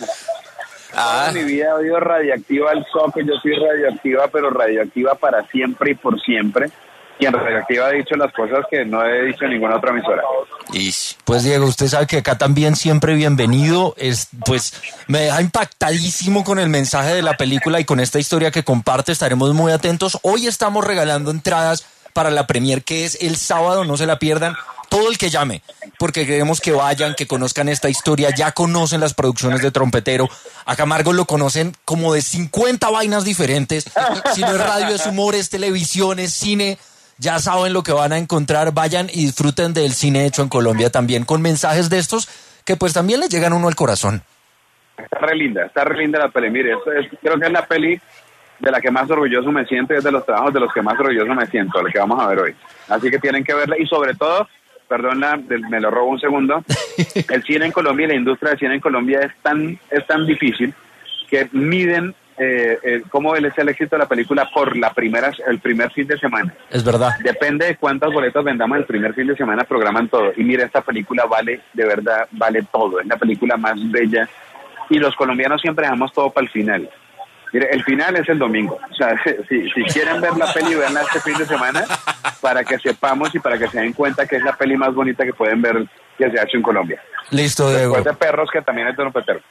toda mi vida he oído Radioactiva al soco, yo soy radioactiva, pero radioactiva para siempre y por siempre. Y en Radioactiva he dicho las cosas que no he dicho en ninguna otra emisora. Pues Diego, usted sabe que acá también siempre bienvenido. Pues me deja impactadísimo con el mensaje de la película y con esta historia que comparte. Estaremos muy atentos. Hoy estamos regalando entradas para la premier, que es el sábado, no se la pierdan. Todo el que llame, porque queremos que vayan, que conozcan esta historia, ya conocen las producciones de Trompetero. A Camargo lo conocen como de 50 vainas diferentes. Si no es radio, es humor, es televisión, es cine. Ya saben lo que van a encontrar. Vayan y disfruten del cine hecho en Colombia también, con mensajes de estos que pues también les llegan a uno al corazón. Está re linda la peli. Mire, creo que es la peli de la que más orgulloso me siento y es de los trabajos de los que más orgulloso me siento, lo que vamos a ver hoy. Así que tienen que verla, y sobre todo, me lo robo un segundo, el cine en Colombia y la industria del cine en Colombia es tan difícil que miden cómo es el éxito de la película por el primer fin de semana. Es verdad. Depende de cuántas boletas vendamos el primer fin de semana, programan todo. Y mira, esta película vale todo, es la película más bella. Y los colombianos siempre dejamos todo para el final. Mire, el final es el domingo. O sea, si quieren ver la peli, veanla este fin de semana para que sepamos y para que se den cuenta que es la peli más bonita que pueden ver que se ha hecho en Colombia. Listo, Diego. Después de Perros, que también es trompetero.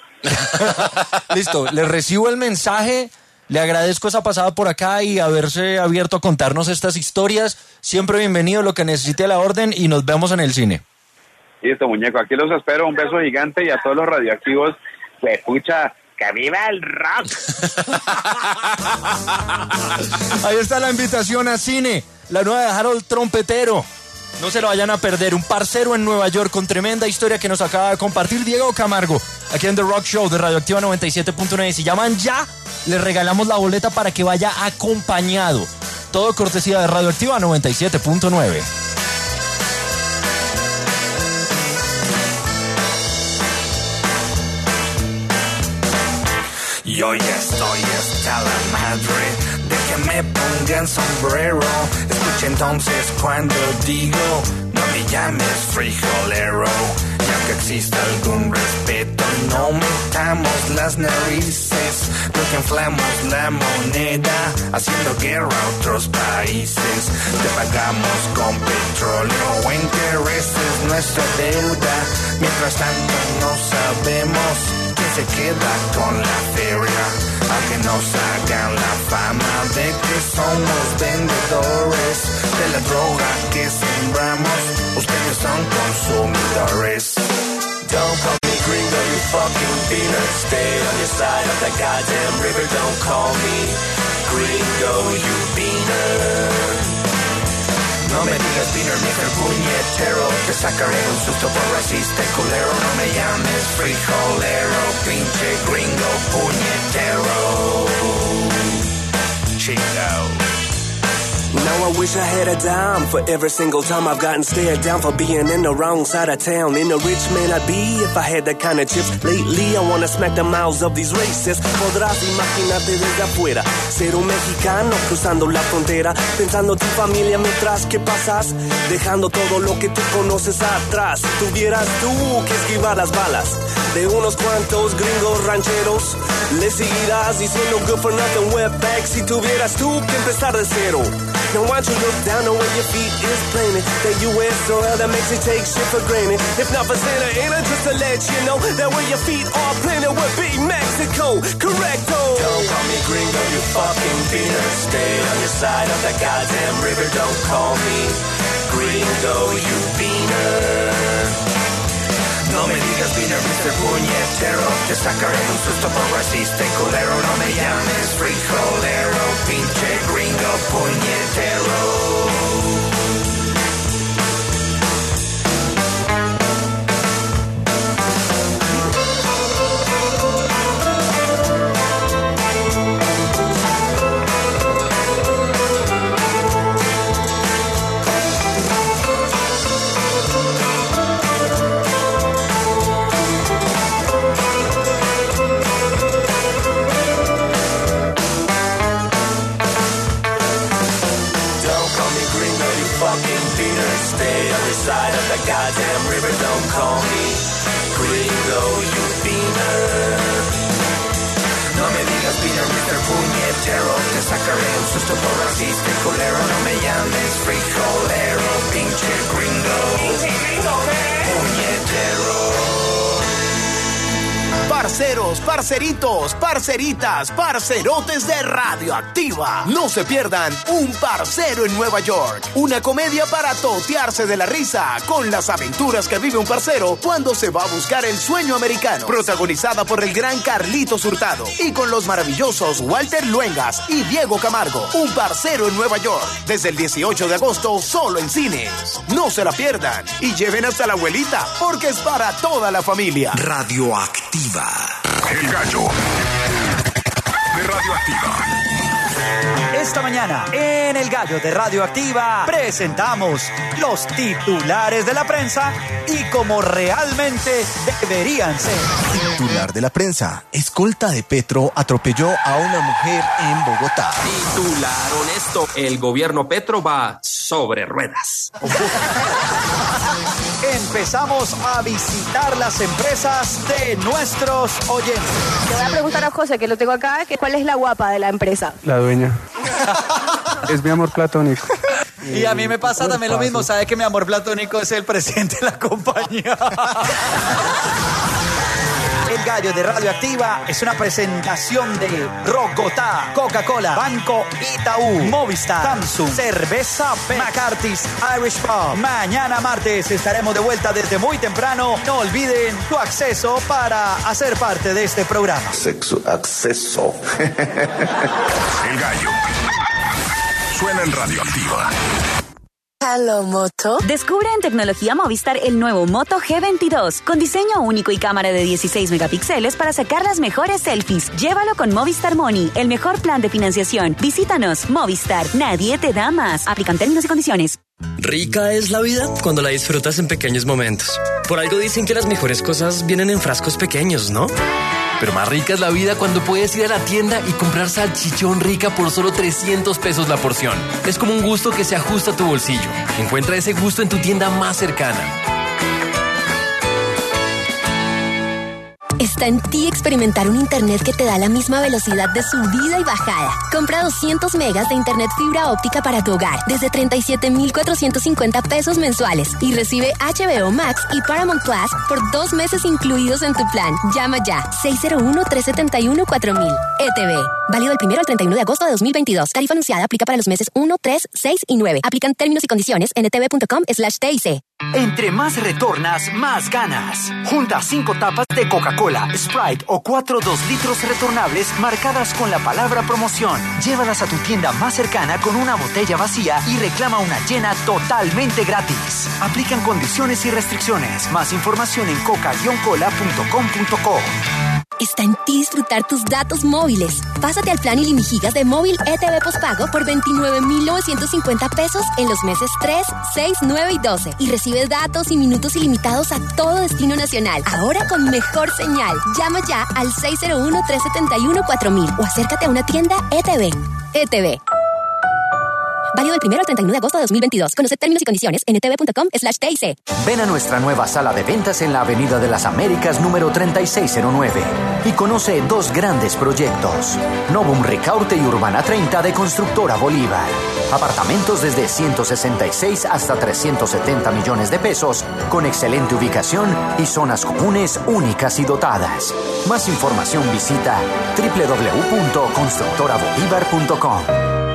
Listo, le recibo el mensaje, le agradezco esa pasada por acá y haberse abierto a contarnos estas historias. Siempre bienvenido, lo que necesite a la orden, y nos vemos en el cine. Listo, muñeco, aquí los espero, un beso gigante, y a todos los radioactivos, pues, escucha, ¡que viva el rock! Ahí está la invitación a cine, la nueva de Harold Trompetero. No se lo vayan a perder, un parcero en Nueva York con tremenda historia que nos acaba de compartir Diego Camargo, aquí en The Rock Show de Radioactiva 97.9. Si llaman ya, les regalamos la boleta para que vaya acompañado. Todo cortesía de Radioactiva 97.9. Yo ya estoy hasta la madre de que me pongan sombrero. Escucha entonces cuando digo, no me llames frijolero. Ya que exista algún respeto, no metamos las narices. Nunca inflamos la moneda, haciendo guerra a otros países. Te pagamos con petróleo o intereses nuestra deuda. Mientras tanto no sabemos se queda con la feria, a que nos hagan la fama de que somos vendedores de la droga que sembramos. Ustedes son consumidores. Don't call me gringo, you fucking peanut. Stay on your side of the goddamn river. Don't call me gringo, you peanut. No me digas Peter, Mr. Puñetero, te sacaré un susto por racista y culero. No me llames frijolero, pinche gringo puñetero. Chico. Now I wish I had a dime for every single time I've gotten stared down for being in the wrong side of town. In a rich man I'd be if I had that kind of chips. Lately I wanna smack the mouths of these racists. Podrás imaginarte desde afuera ser un mexicano cruzando la frontera, pensando en tu familia mientras que pasas, dejando todo lo que tú conoces atrás. Si tuvieras tú que esquivar las balas de unos cuantos gringos rancheros, le seguirás diciendo good for nothing wetback. Si tuvieras tú que empezar de cero, now why don't you look down on where your feet is planted? That U.S. soil that makes you take shit for granted. If not for Santa Ana, just to let you know that where your feet are planted would be Mexico. Correcto. Don't call me gringo, you fucking beaner. Stay on your side of that goddamn river. Don't call me gringo, you beaner. No me digas beaner, Mr. Puñetero. Te sacaré un susto por racista y culero. No me llames frijolero, pinche gringo puñetero. Side of the goddamn river, don't call me gringo, you beaner. No me digas beaner, Mr. Puñetero. Te sacaré un susto por racista y culero. No me llames frijolero, pinche gringo, puñetero. Parceros, parceritos, parceritas, parcerotes de Radioactiva. No se pierdan Un Parcero en Nueva York. Una comedia para totearse de la risa con las aventuras que vive un parcero cuando se va a buscar el sueño americano. Protagonizada por el gran Carlitos Hurtado y con los maravillosos Walter Luengas y Diego Camargo. Un Parcero en Nueva York. Desde el 18 de agosto solo en cines. No se la pierdan y lleven hasta la abuelita porque es para toda la familia. Radioactiva. El gallo de Radioactiva. Esta mañana, en El Gallo de Radioactiva, presentamos los titulares de la prensa y como realmente deberían ser. Titular de la prensa: escolta de Petro atropelló a una mujer en Bogotá. Titular honesto: el gobierno Petro va sobre ruedas. Empezamos a visitar las empresas de nuestros oyentes. Le voy a preguntar a José, que lo tengo acá, que cuál es la guapa de la empresa. La dueña. Es mi amor platónico. Y a mí me pasa también lo mismo. ¿Sabe que mi amor platónico es el presidente de la compañía? El Gallo de Radioactiva es una presentación de Rogotá, Coca-Cola, Banco Itaú, Movistar, Samsung, Cerveza Pet, McCarthy's Irish Pub. Mañana martes estaremos de vuelta desde muy temprano. No olviden tu acceso para hacer parte de este programa. Acceso. El Gallo. Suena en Radioactiva. Hello, Moto. Descubre en Tecnología Movistar el nuevo Moto G22, con diseño único y cámara de 16 megapíxeles para sacar las mejores selfies. Llévalo con Movistar Money, el mejor plan de financiación. Visítanos, Movistar, nadie te da más. Aplican términos y condiciones. Rica es la vida cuando la disfrutas en pequeños momentos. Por algo dicen que las mejores cosas vienen en frascos pequeños, ¿no? Pero más rica es la vida cuando puedes ir a la tienda y comprar salchichón Rica por solo 300 pesos la porción. Es como un gusto que se ajusta a tu bolsillo. Encuentra ese gusto en tu tienda más cercana. Está en ti experimentar un internet que te da la misma velocidad de subida y bajada. Compra 200 megas de internet fibra óptica para tu hogar desde 37,450 pesos mensuales y recibe HBO Max y Paramount Plus por 2 meses incluidos en tu plan. Llama ya 601-371-4000. ETV. Válido del 1 al 31 de agosto de 2022. Tarifa anunciada aplica para los meses 1, 3, 6 y 9. Aplican términos y condiciones en etv.com/TIC. Entre más retornas, más ganas. Junta 5 tapas de Coca-Cola, Sprite o 4 2 litros retornables marcadas con la palabra promoción. Llévalas a tu tienda más cercana con una botella vacía y reclama una llena totalmente gratis. Aplican condiciones y restricciones. Más información en coca-cola.com.co. está en ti disfrutar tus datos móviles. Pásate al plan ilimigigas de móvil ETV postpago por 29.950 pesos en los meses 3, 6, 9 y 12. Y recibe datos y minutos ilimitados a todo destino nacional. Ahora con mejor señal. Llama ya al 601-371-4000 o acércate a una tienda ETV. ETV. Válido del 1 al 31 de agosto de 2022. Conoce términos y condiciones en etv.com/TIC. Ven a nuestra nueva sala de ventas en la Avenida de las Américas número 3609 y conoce dos grandes proyectos. Novum Ricaurte y Urbana 30 de Constructora Bolívar. Apartamentos desde 166 hasta 370 millones de pesos, con excelente ubicación y zonas comunes únicas y dotadas. Más información visita www.constructorabolívar.com.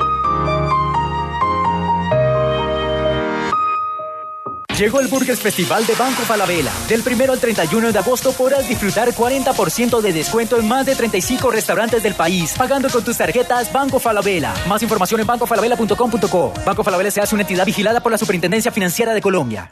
Llegó el Burgers Festival de Banco Falabella. Del 1 al 31 de agosto podrás disfrutar 40% de descuento en más de 35 restaurantes del país, pagando con tus tarjetas Banco Falabella. Más información en bancofalabella.com.co. Banco Falabella se hace una entidad vigilada por la Superintendencia Financiera de Colombia.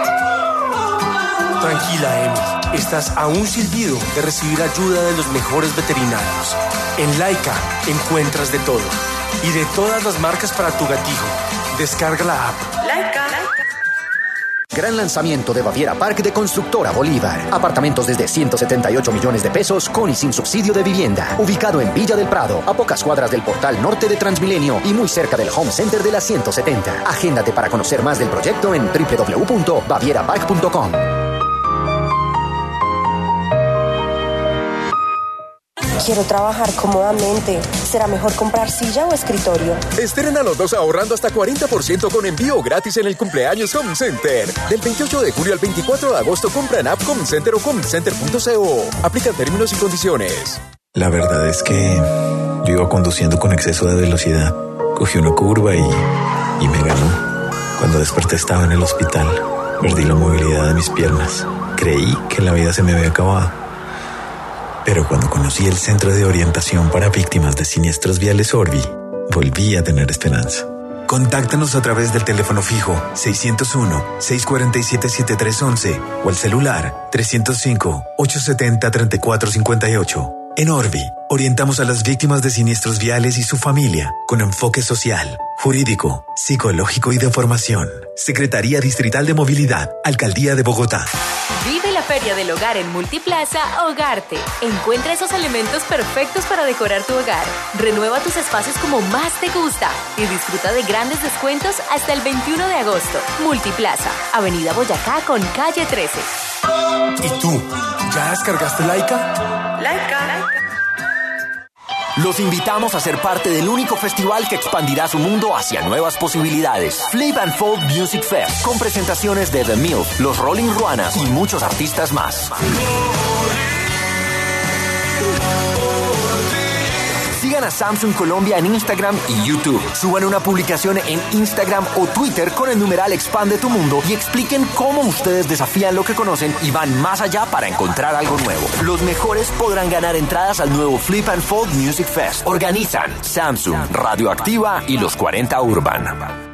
Tranquila, Emi. Estás a un silbido de recibir ayuda de los mejores veterinarios. En Laika encuentras de todo. Y de todas las marcas para tu gatijo. Descarga la app. Laika. Gran lanzamiento de Baviera Park de Constructora Bolívar. Apartamentos desde 178 millones de pesos con y sin subsidio de vivienda. Ubicado en Villa del Prado, a pocas cuadras del portal norte de Transmilenio y muy cerca del Home Center de la 170. Agéndate para conocer más del proyecto en www.bavierapark.com. Quiero trabajar cómodamente. ¿Será mejor comprar silla o escritorio? Estrena los dos ahorrando hasta 40% con envío gratis en el cumpleaños Home Center. Del 28 de julio al 24 de agosto compra en app Home Center o homecenter.co. Aplican términos y condiciones. La verdad es que yo iba conduciendo con exceso de velocidad. Cogí una curva y me ganó. Cuando desperté estaba en el hospital. Perdí la movilidad de mis piernas. Creí que la vida se me había acabado. Pero cuando conocí el Centro de Orientación para Víctimas de Siniestros Viales Orbi, volví a tener esperanza. Contáctanos a través del teléfono fijo 601-647-7311 o el celular 305-870-3458. En Orbi, orientamos a las víctimas de siniestros viales y su familia con enfoque social, jurídico, psicológico y de formación. Secretaría Distrital de Movilidad, Alcaldía de Bogotá. Vive la Feria del Hogar en Multiplaza Hogarte. Encuentra esos elementos perfectos para decorar tu hogar. Renueva tus espacios como más te gusta y disfruta de grandes descuentos hasta el 21 de agosto. Multiplaza, Avenida Boyacá con calle 13. ¿Y tú? ¿Ya descargaste Laika? Laika. Los invitamos a ser parte del único festival que expandirá su mundo hacia nuevas posibilidades. Flip and Fold Music Fest, con presentaciones de The Milk, los Rolling Ruanas y muchos artistas más. Sigan a Samsung Colombia en Instagram y YouTube. Suban una publicación en Instagram o Twitter con el numeral Expande tu Mundo y expliquen cómo ustedes desafían lo que conocen y van más allá para encontrar algo nuevo. Los mejores podrán ganar entradas al nuevo Flip and Fold Music Fest. Organizan Samsung, Radioactiva y los 40 Urban.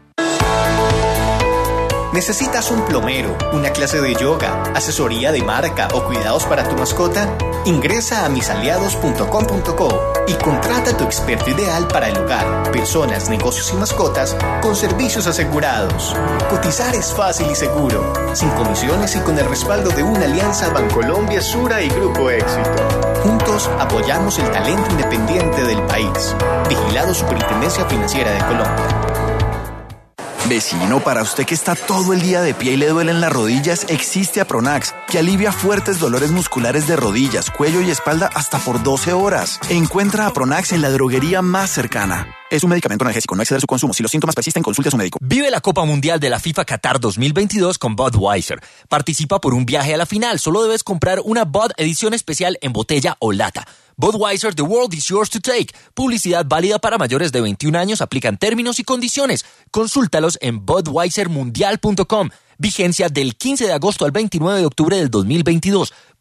¿Necesitas un plomero, una clase de yoga, asesoría de marca o cuidados para tu mascota? Ingresa a misaliados.com.co y contrata a tu experto ideal para el hogar, personas, negocios y mascotas con servicios asegurados. Cotizar es fácil y seguro, sin comisiones y con el respaldo de una alianza Bancolombia, Sura y Grupo Éxito. Juntos apoyamos el talento independiente del país. Vigilado Superintendencia Financiera de Colombia. Vecino, para usted que está todo el día de pie y le duelen las rodillas, existe Apronax, que alivia fuertes dolores musculares de rodillas, cuello y espalda hasta por 12 horas. Encuentra Apronax en la droguería más cercana. Es un medicamento analgésico, no exceder su consumo. Si los síntomas persisten, consulte a su médico. Vive la Copa Mundial de la FIFA Qatar 2022 con Budweiser. Participa por un viaje a la final. Solo debes comprar una Bud edición especial en botella o lata. Budweiser, the world is yours to take. Publicidad válida para mayores de 21 años. Aplican términos y condiciones. Consúltalos en budweisermundial.com. Vigencia del 15 de agosto al 29 de octubre del 2022.